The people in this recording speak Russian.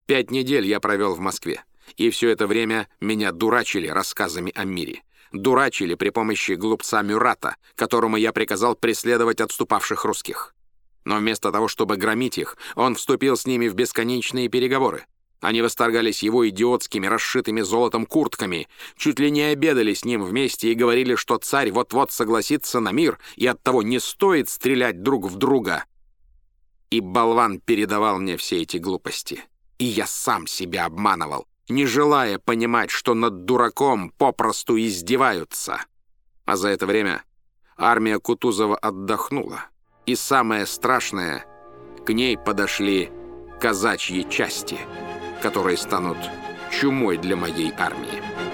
5 недель я провел в Москве, и все это время меня дурачили рассказами о мире. Дурачили при помощи глупца Мюрата, которому я приказал преследовать отступавших русских. Но вместо того, чтобы громить их, он вступил с ними в бесконечные переговоры. Они восторгались его идиотскими, расшитыми золотом куртками, чуть ли не обедали с ним вместе и говорили, что царь вот-вот согласится на мир, и оттого не стоит стрелять друг в друга. И болван передавал мне все эти глупости. И я сам себя обманывал, не желая понимать, что над дураком попросту издеваются. А за это время армия Кутузова отдохнула. И самое страшное, к ней подошли казачьи части, которые станут чумой для моей армии.